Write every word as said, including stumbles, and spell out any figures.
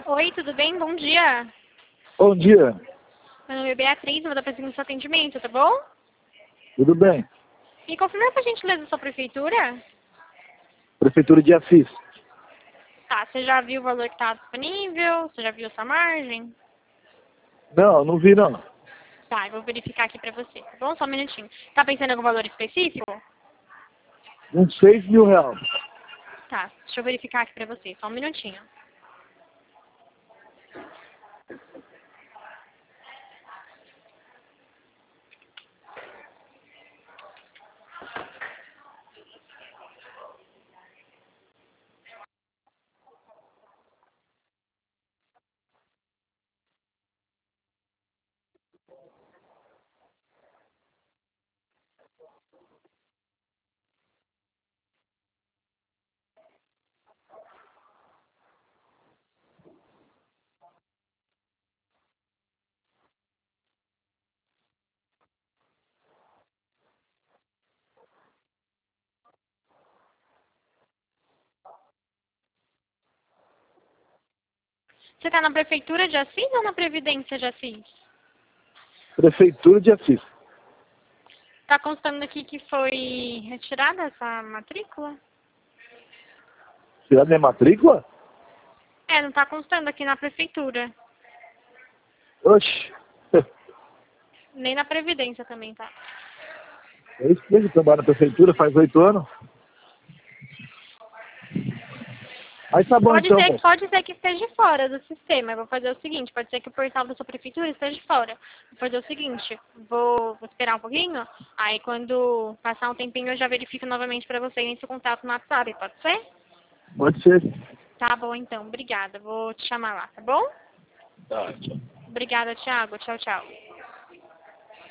Oi, tudo bem? Bom dia. Bom dia, Meu nome é Beatriz, eu vou dar presente no seu atendimento, tá bom? tudo bem? Me confirma por gentileza a sua prefeitura? Prefeitura de Assis. Tá, você já viu o valor que tá disponível? Você já viu sua margem? Não, não vi não. Tá, eu vou verificar aqui pra você, tá bom? Só um minutinho. Tá pensando em algum valor específico? Uns seis mil reais. Tá, deixa eu verificar aqui pra você, só um minutinho. Você tá na prefeitura de Assis ou na Previdência de Assis? Prefeitura de Assis. Tá constando aqui que foi retirada essa matrícula? Tirar minha matrícula? É, não tá constando aqui na prefeitura. Oxe. Nem na Previdência também, tá? É isso mesmo, trabalho na prefeitura faz oito anos. Aí tá bom Pode então, ser, moço. pode ser que esteja fora do sistema. Eu vou fazer o seguinte, pode ser que o portal da sua prefeitura esteja fora. Vou fazer o seguinte, vou, vou esperar um pouquinho, aí quando passar um tempinho eu já verifico novamente para você esse contato no WhatsApp, pode ser? Pode ser. Tá bom então, obrigada. Vou te chamar lá, tá bom? Tá, tchau. Obrigada, Thiago. Tchau, tchau.